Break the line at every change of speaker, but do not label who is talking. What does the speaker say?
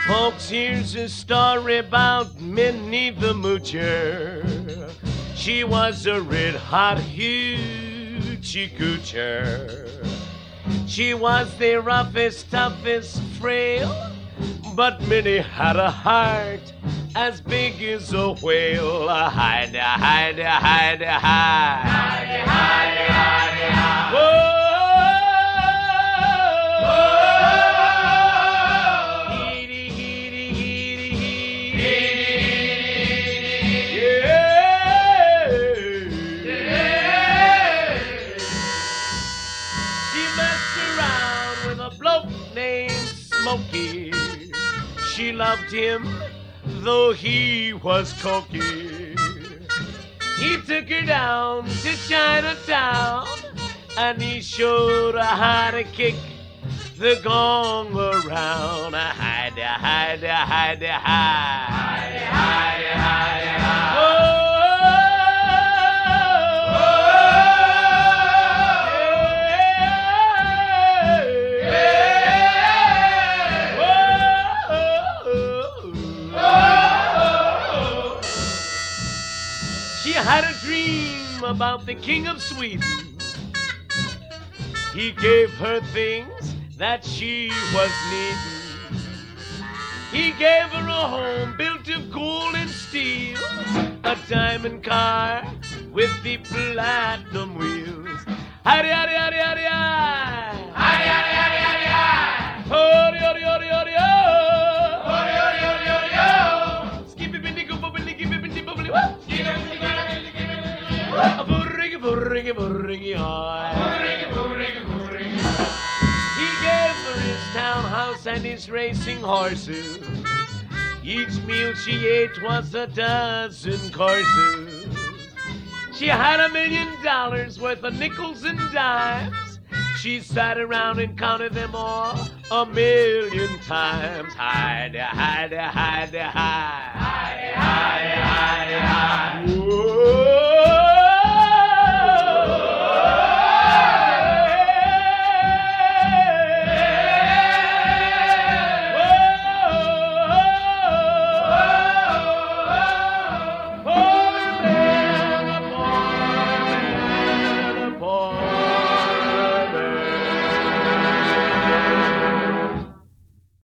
Folks, here's a story about Minnie the Moocher. She was a red-hot hoochie coocher. She was the roughest, toughest, frail, but Minnie had a heart as big as a whale. Hide, hide, hide, hide. Hide, hide, hide, hide. Whoa! Smokey. She loved him, though he was cokey. He took her down to Chinatown, and he showed her how to kick the gong around. Hide, hide, hide, hide. Hide, hide, hide, hide. Oh! She had a dream about the King of Sweden. He gave her things that she was needing. He gave her a home built of gold and steel, a diamond car with the platinum wheels. Howdy, howdy, howdy, howdy, howdy. Howdy, howdy, howdy, howdy, howdy. Howdy, howdy, howdy, howdy, howdy. Howdy, howdy, howdy, howdy, howdy. Skippy, bindy, go, bubbly, give it, bindy, bubbly, whoop. He gave her his townhouse and his racing horses. Each meal she ate was a dozen courses. She had $1 million worth of nickels and dimes. She sat around and counted them all 1,000,000 times. Hide, hide, hide, hide.